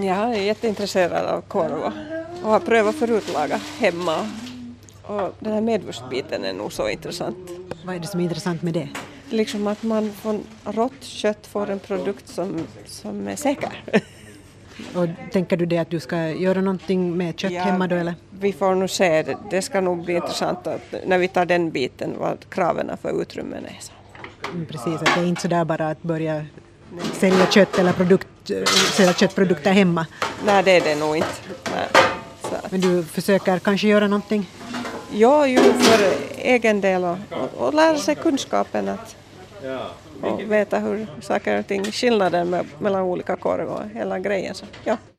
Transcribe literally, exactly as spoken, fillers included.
Jag är jätteintresserad av korv och har prövat förut laga hemma. Och den här medvurstbiten är nog så intressant. Vad är det som är intressant med det? Liksom att man från rått kött får en produkt som, som är säker. Och tänker du det att du ska göra någonting med kött Ja, hemma då eller? Vi får nog se, det, det ska nog bli intressant att, när vi tar den biten vad kraven för utrymmen är. Så. Mm, precis, att det är inte så där bara att börja sälja kött eller produkt, sälja köttprodukter hemma. Nej, det är det nog inte. Nej. Så. Men du försöker kanske göra någonting? Ja, ju för egen del och, och, och lära sig kunskapen att och veta hur saker och ting, skillnaden med, mellan olika korv och hela grejen. Så, ja.